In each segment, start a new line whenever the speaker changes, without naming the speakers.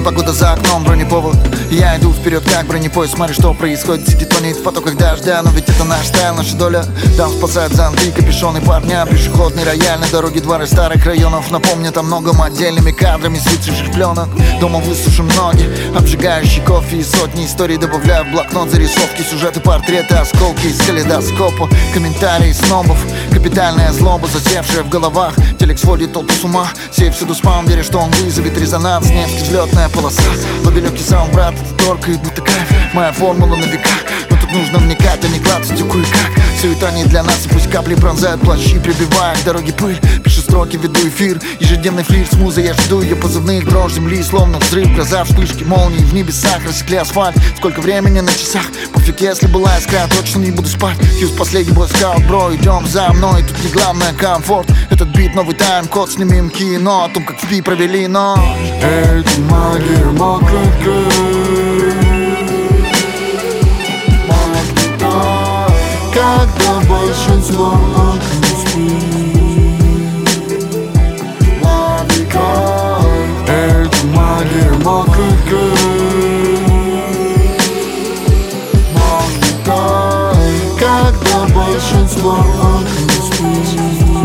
Погода за окном, бронеповод. Я иду вперед, как бронепоезд. Смотри, что происходит, сидит, тонет в потоках дождя. Но ведь это наш стайл, наша доля. Там спасают зонты, капюшоны парня. Пешеходный рояль на дороге, дворы старых районов. Напомнят о многом отдельными кадрами с выцветших пленок. Дома высушим ноги, обжигающий кофе и сотни историй. Добавляю в блокнот зарисовки, сюжеты, портреты, осколки из калейдоскопа. Комментарии снобов, капитальная злоба, засевшая в головах. Телек сводит толпу с ума, сей всюду спам, веря, что он вызовет резонанс. Невский взлетная полоса, лобелёвки саунд, брат, это торкает, будто кайф. Моя формула на века, но тут нужно вникать, а не клацать тюку и как. Суета не для нас, и пусть капли пронзают плащи, прибивая к дороге пыль. Пишу строки, веду эфир, ежедневный флирт с музой. Я жду ее позывных, дрожь земли, словно взрыв. Гроза, вспышки, молнии в небесах, рассекли асфальт. Сколько времени на часах, пофиг, если была искра, точно не буду спать. Фьюз последний бойскаут, бро, идем за мной. Тут не главное комфорт, этот бит, новый тайм-код. Снимем кино о том, как в пи провели ночь.
Эти магия мокрых крыльев, когда большинство не спит. Это магия мокрых крыльев, когда большинство не спит.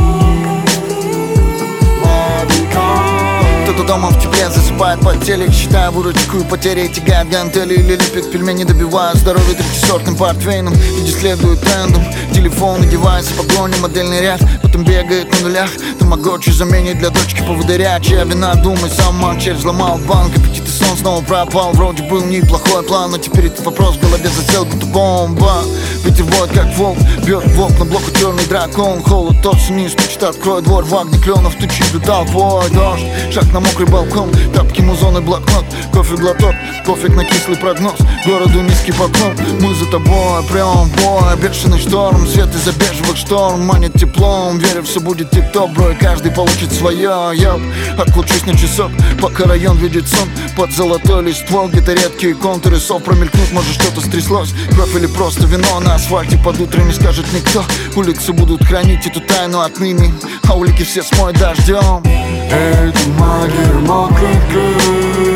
Кто-то дома в тепле засыпает под телек, считая выручку и потери, тягает гантели или лепит пельмени, добивая здоровье третьесортным портвейном. Люди следуют трендам, телефоны, девайсы, погони, модельный ряд. Потом бегает на нулях, тамагочи заменит для дочки поводыря. Чья вина, думай сама, червь взломал банк, аппетит и сон снова пропал. Вроде был неплохой план, но теперь этот вопрос в голове засел, будто бомба. Ветер воет, как волк, бьет в окна блоку черный дракон. Холод тот низ, стучит, открой двор, в огне кленов тучи, толпой дождь. Шаг на мокрый балкон, тапки, музон и блокнот. Кофе глоток, кофег на кислый прогноз. Городу низкий поклон, мы за тобой, прям в бой. Бешеный шторм, свет из-за бежевых шторм манит теплом. Верю, все будет тип-топ, бро, и каждый получит свое. Йоп, отключусь на часок, пока район видит сон. Под золотой листвой, где-то редкие контуры сов промелькнут, может что-то стряслось. Кровь или просто вино на асфальте под утро не скажет никто. Улицы будут хранить эту тайну отныне, а улики все смоют дождем.
Это магия мокрых крыльев,